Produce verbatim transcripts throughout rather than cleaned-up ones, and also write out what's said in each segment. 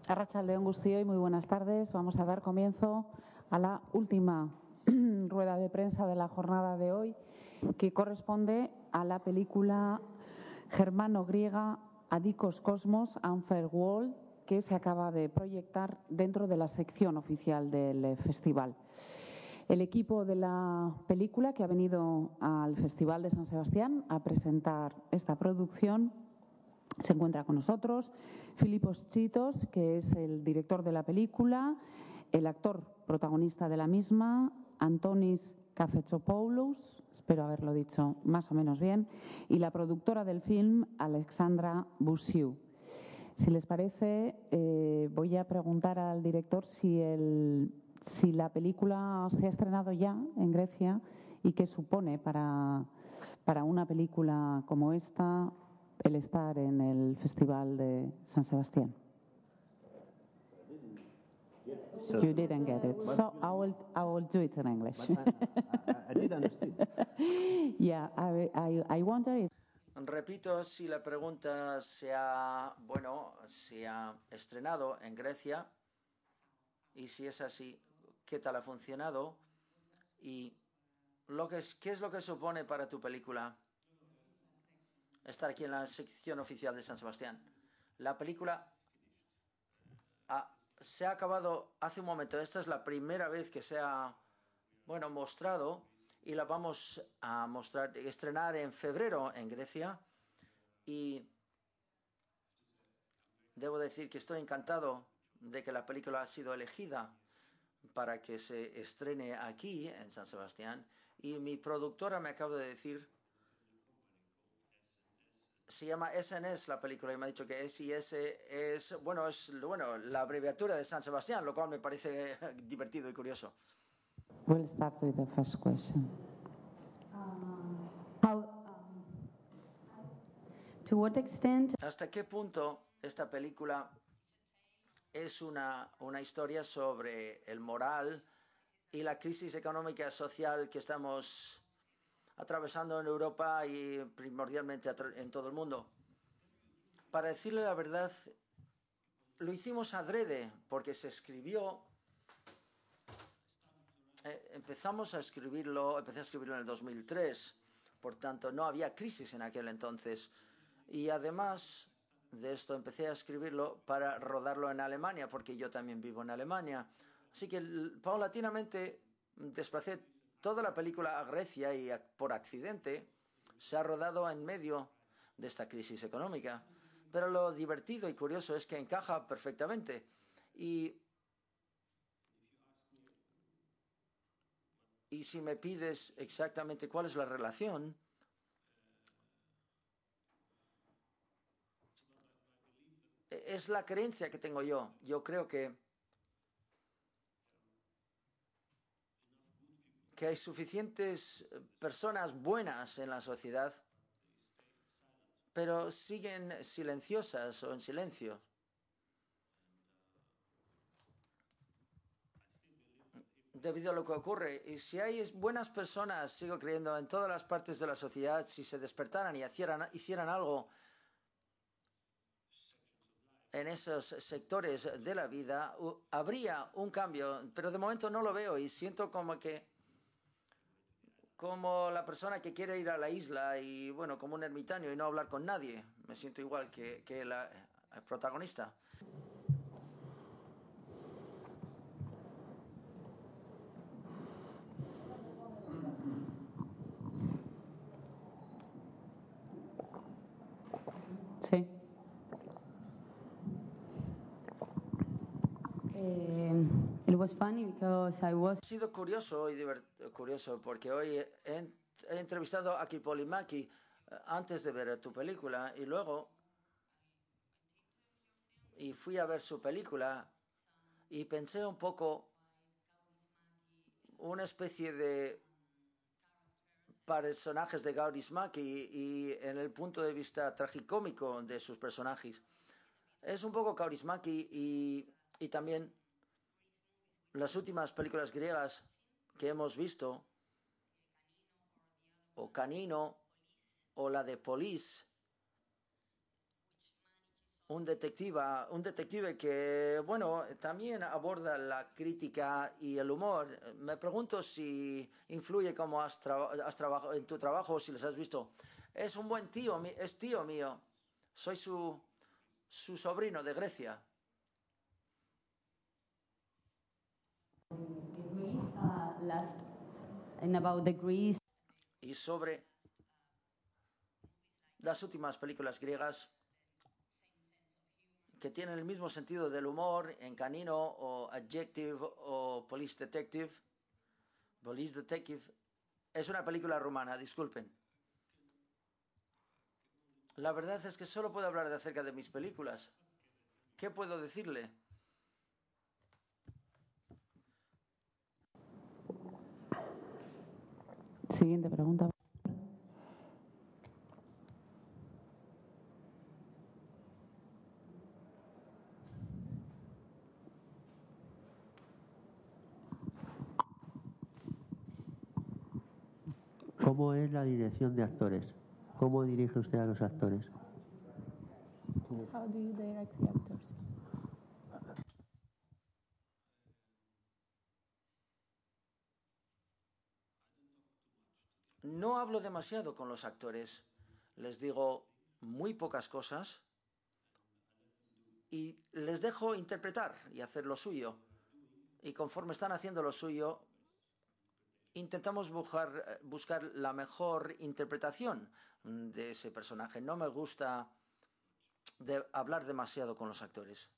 Arratsalde on guztioi, muy buenas tardes. Vamos a dar comienzo a la última rueda de prensa de la jornada de hoy, que corresponde a la película germano-griega Adikos Cosmos Unfair World, que se acaba de proyectar dentro de la sección oficial del festival. El equipo de la película, que ha venido al Festival de San Sebastián a presentar esta producción, se encuentra con nosotros. Filipos Chitos, que es el director de la película, el actor protagonista de la misma, Antonis Kafetsopoulos, espero haberlo dicho más o menos bien, y la productora del film, Alexandra Boussiou. Si les parece, eh, voy a preguntar al director si, el, si la película se ha estrenado ya en Grecia y qué supone para, para una película como esta el estar en el Festival de San Sebastián. So, you didn't get it, so I will, I will do it in English. I, I, I did understand. Yeah, I, I, I wonder if... Repito, si la pregunta se ha, bueno, se ha estrenado en Grecia y si es así, ¿qué tal ha funcionado? Y lo que es, ¿qué es lo que supone para tu película estar aquí en la sección oficial de San Sebastián? La película ha, se ha acabado hace un momento. Esta es la primera vez que se ha, bueno, mostrado y la vamos a mostrar, estrenar en febrero en Grecia. Y debo decir que estoy encantado de que la película ha sido elegida para que se estrene aquí en San Sebastián. Y mi productora me acaba de decir, se llama S N S la película y me ha dicho que S I S es, bueno, es bueno, la abreviatura de San Sebastián, lo cual me parece divertido y curioso. We'll start with the first question. Uh, how, um, to what extent... ¿Hasta qué punto esta película es una, una historia sobre el moral y la crisis económica y social que estamos atravesando en Europa y primordialmente en todo el mundo? Para decirle la verdad, lo hicimos adrede porque se escribió, eh, empezamos a escribirlo, empecé a escribirlo en el dos mil tres, por tanto no había crisis en aquel entonces. Y además de esto empecé a escribirlo para rodarlo en Alemania, porque yo también vivo en Alemania. Así que paulatinamente desplacé toda la película a Grecia y por accidente se ha rodado en medio de esta crisis económica. Pero lo divertido y curioso es que encaja perfectamente. Y, y si me pides exactamente cuál es la relación, es la creencia que tengo yo. Yo creo que, que hay suficientes personas buenas en la sociedad, pero siguen silenciosas o en silencio. Debido a lo que ocurre. Y si hay buenas personas, sigo creyendo, en todas las partes de la sociedad, si se despertaran y hicieran, hicieran algo en esos sectores de la vida, uh, habría un cambio, pero de momento no lo veo y siento como que como la persona que quiere ir a la isla y, bueno, como un ermitaño y no hablar con nadie. Me siento igual que, que la, el protagonista. Sí. Eh, it was funny because I was... Ha sido curioso y curioso porque hoy he, he entrevistado a Kipolimaki antes de ver tu película y luego y fui a ver su película y pensé un poco una especie de personajes de Kaurismäki y, y en el punto de vista tragicómico de sus personajes. Es un poco Kaurismäki y, y también las últimas películas griegas que hemos visto, o Canino, o la de Police, un detective, un detective que, bueno, también aborda la crítica y el humor. Me pregunto si influye cómo has, traba has trabajado en tu trabajo o si les has visto. Es un buen tío, es tío mío. Soy su, su sobrino de Grecia. Uh, last, and about the Greece. Y sobre las últimas películas griegas que tienen el mismo sentido del humor en Canino o Adjective o Police Detective. Police Detective es una película rumana, disculpen. La verdad es que solo puedo hablar de acerca de mis películas. ¿Qué puedo decirle? Siguiente pregunta. ¿Cómo es la dirección de actores? ¿Cómo dirige usted a los actores? How do you direct the actors? No hablo demasiado con los actores. Les digo muy pocas cosas y les dejo interpretar y hacer lo suyo. Y conforme están haciendo lo suyo, intentamos buscar, buscar la mejor interpretación de ese personaje. No me gusta de hablar demasiado con los actores.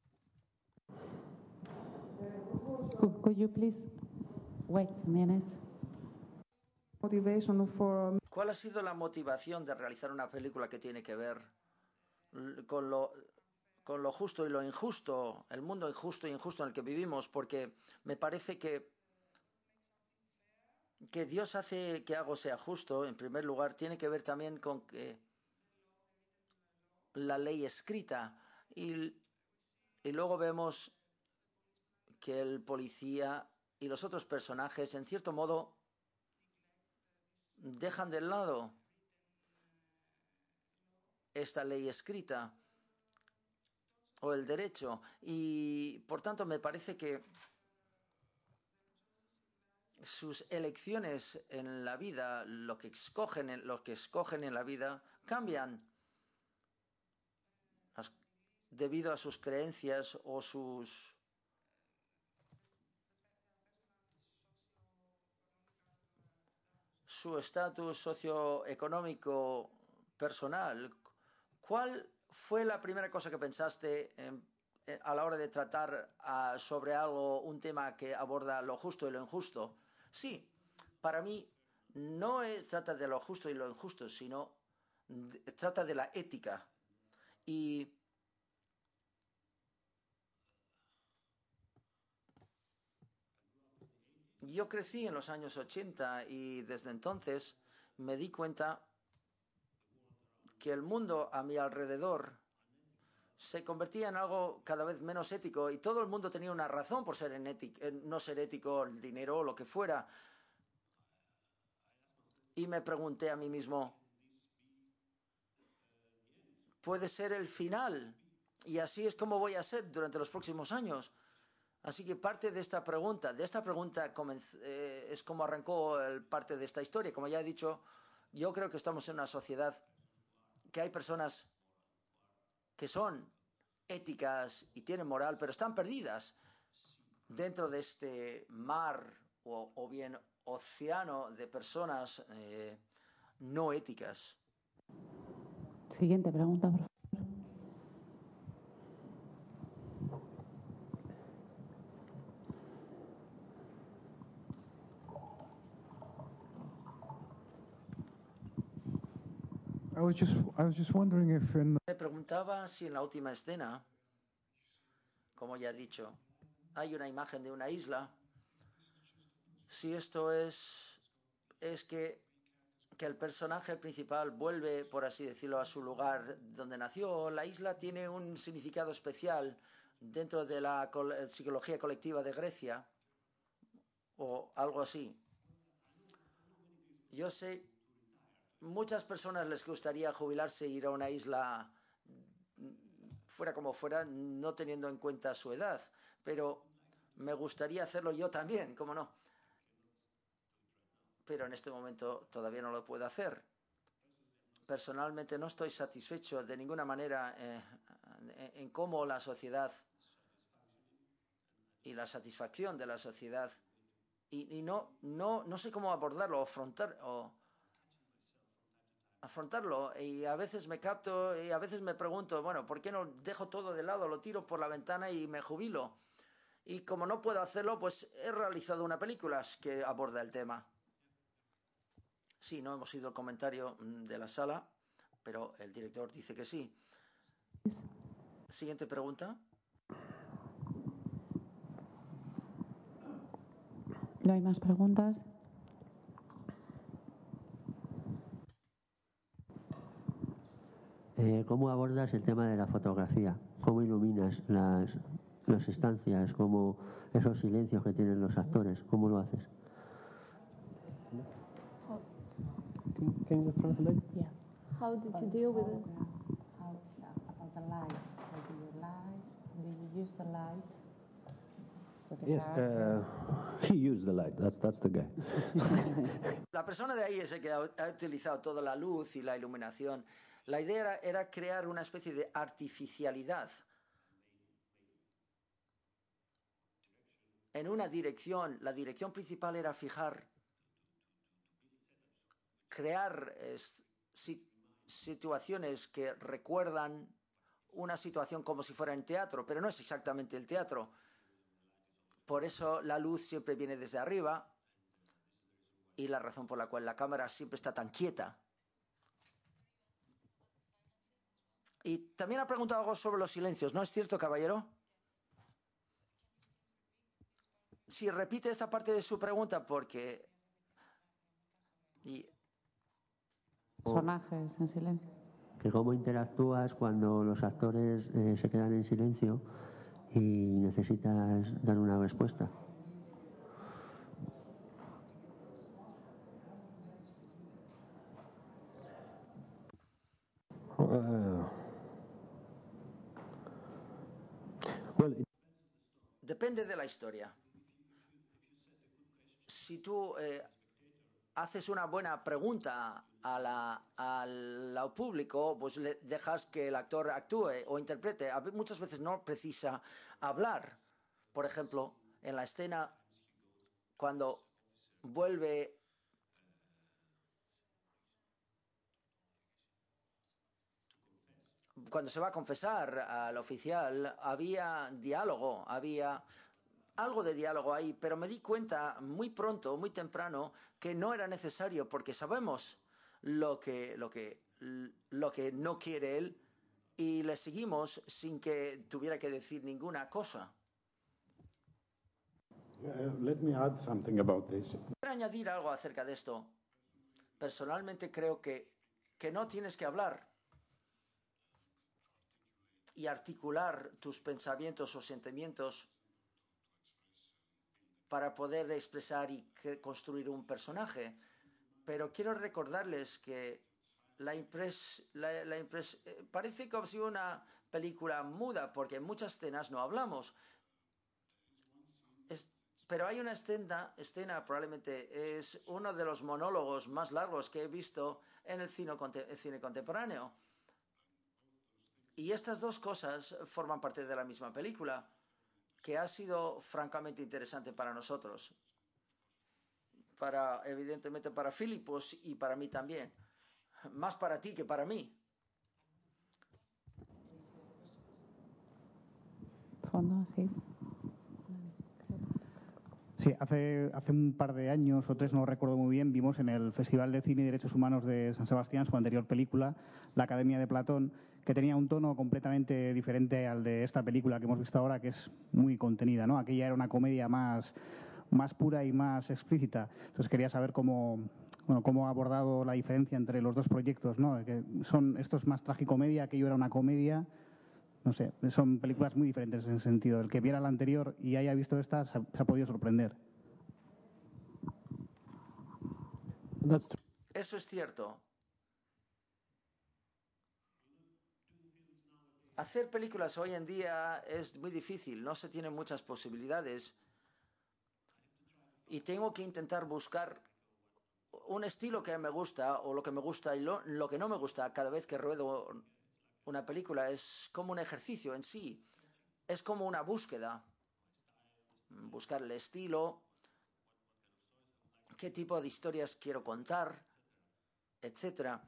Could you please wait a minute? Motivation for ¿Cuál ha sido la motivación de realizar una película que tiene que ver con lo, con lo justo y lo injusto, el mundo injusto e injusto en el que vivimos? Porque me parece que que Dios hace que algo sea justo, en primer lugar, tiene que ver también con que la ley escrita y, y luego vemos que el policía y los otros personajes, en cierto modo, dejan de lado esta ley escrita o el derecho y, por tanto, me parece que sus elecciones en la vida, lo que escogen, lo que escogen en la vida, cambian debido a sus creencias o sus su estatus socioeconómico personal. ¿Cuál fue la primera cosa que pensaste en, en, a la hora de tratar uh, sobre algo, un tema que aborda lo justo y lo injusto? Sí, para mí no es, trata de lo justo y lo injusto, sino de, trata de la ética. Y yo crecí en los años ochenta y desde entonces me di cuenta que el mundo a mi alrededor se convertía en algo cada vez menos ético y todo el mundo tenía una razón por ser en ético, en no ser ético, el dinero o lo que fuera. Y me pregunté a mí mismo, ¿puede ser el final? Y así es como voy a ser durante los próximos años. Así que parte de esta pregunta, de esta pregunta eh, es como arrancó el, parte de esta historia. Como ya he dicho, yo creo que estamos en una sociedad que hay personas que son éticas y tienen moral, pero están perdidas dentro de este mar o, o bien océano de personas eh, no éticas. Siguiente pregunta, por favor. I was just, I was just wondering if in... Me preguntaba si en la última escena, como ya he dicho, hay una imagen de una isla, si esto es, es que, que el personaje principal vuelve, por así decirlo, a su lugar donde nació. La isla tiene un significado especial dentro de la psicología colectiva de Grecia, o algo así. Yo sé, muchas personas les gustaría jubilarse e ir a una isla fuera como fuera, no teniendo en cuenta su edad. Pero me gustaría hacerlo yo también, ¿cómo no? Pero en este momento todavía no lo puedo hacer. Personalmente no estoy satisfecho de ninguna manera eh, en cómo la sociedad y la satisfacción de la sociedad y, y no, no, no sé cómo abordarlo o afrontar o afrontarlo y a veces me capto y a veces me pregunto, bueno, ¿por qué no dejo todo de lado, lo tiro por la ventana y me jubilo? Y como no puedo hacerlo, pues he realizado una película que aborda el tema. Sí, no hemos ido al comentario de la sala, pero el director dice que sí. Siguiente pregunta. ¿No hay más preguntas? Eh, ¿Cómo abordas el tema de la fotografía? ¿Cómo iluminas las, las estancias? ¿Cómo esos silencios que tienen los actores? ¿Cómo lo haces? Can, can you translate? Yeah. How did you deal with it? How, about the light. How do you light? Do you use the light? With the Yes, characters? uh, he used the light. That's that's the guy. La persona de ahí es el que ha, ha utilizado toda la luz y la iluminación. La idea era, era crear una especie de artificialidad en una dirección. La dirección principal era fijar, crear eh, si, situaciones que recuerdan una situación como si fuera en teatro, pero no es exactamente el teatro. Por eso la luz siempre viene desde arriba y la razón por la cual la cámara siempre está tan quieta. Y también ha preguntado algo sobre los silencios, ¿no es cierto, caballero? Sí, repite esta parte de su pregunta porque... Y... Personajes en silencio. Que ¿Cómo interactúas cuando los actores eh, se quedan en silencio y necesitas dar una respuesta? Uh, well, it, Depende de la historia. Si tú eh, haces una buena pregunta a la, al público, pues le dejas que el actor actúe o interprete. Muchas veces no precisa hablar. Por ejemplo, en la escena, cuando vuelve... Cuando se va a confesar al oficial, había diálogo, había algo de diálogo ahí, pero me di cuenta muy pronto, muy temprano, que no era necesario porque sabemos lo que, lo que, lo que no quiere él y le seguimos sin que tuviera que decir ninguna cosa. Uh, let me add something about this. Quiero añadir algo acerca de esto. Personalmente creo que, que no tienes que hablar y articular tus pensamientos o sentimientos para poder expresar y construir un personaje. Pero quiero recordarles que la impres, la, la impres, eh, parece como si una película muda, porque en muchas escenas no hablamos. Es, pero hay una escena, escena, probablemente es uno de los monólogos más largos que he visto en el cine, el cine contemporáneo. Y estas dos cosas forman parte de la misma película, que ha sido francamente interesante para nosotros. Para, evidentemente para Filipos y para mí también. Más para ti que para mí. Fondo, sí. Sí, hace, hace un par de años o tres, no recuerdo muy bien, vimos en el Festival de Cine y Derechos Humanos de San Sebastián su anterior película, La Academia de Platón, que tenía un tono completamente diferente al de esta película que hemos visto ahora, que es muy contenida, ¿no? Aquella era una comedia más, más pura y más explícita. Entonces quería saber cómo, bueno, cómo ha abordado la diferencia entre los dos proyectos, ¿no? Que son, esto es más tragicomedia, aquello era una comedia. No sé, son películas muy diferentes en ese sentido. El que viera la anterior y haya visto esta se ha, se ha podido sorprender. Eso es cierto. Hacer películas hoy en día es muy difícil, no se tienen muchas posibilidades. Y tengo que intentar buscar un estilo que me gusta o lo que me gusta y lo, lo que no me gusta cada vez que ruedo una película. Es como un ejercicio en sí, es como una búsqueda. Buscar el estilo, qué tipo de historias quiero contar, etcétera.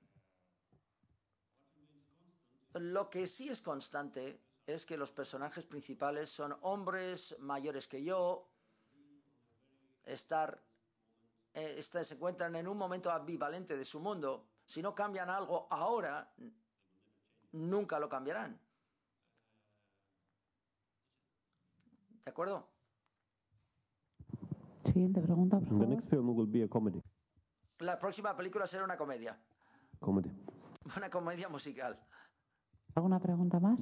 Lo que sí es constante es que los personajes principales son hombres mayores que yo, estar, eh, estar, se encuentran en un momento ambivalente de su mundo. Si no cambian algo ahora, nunca lo cambiarán. ¿De acuerdo? Siguiente pregunta, por favor. The next film will be a comedy. La próxima película será una comedia. Comedy. Una comedia musical. ¿Alguna pregunta más?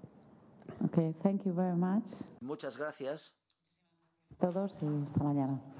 Okay, thank you very much. Muchas gracias. Todos y hasta mañana.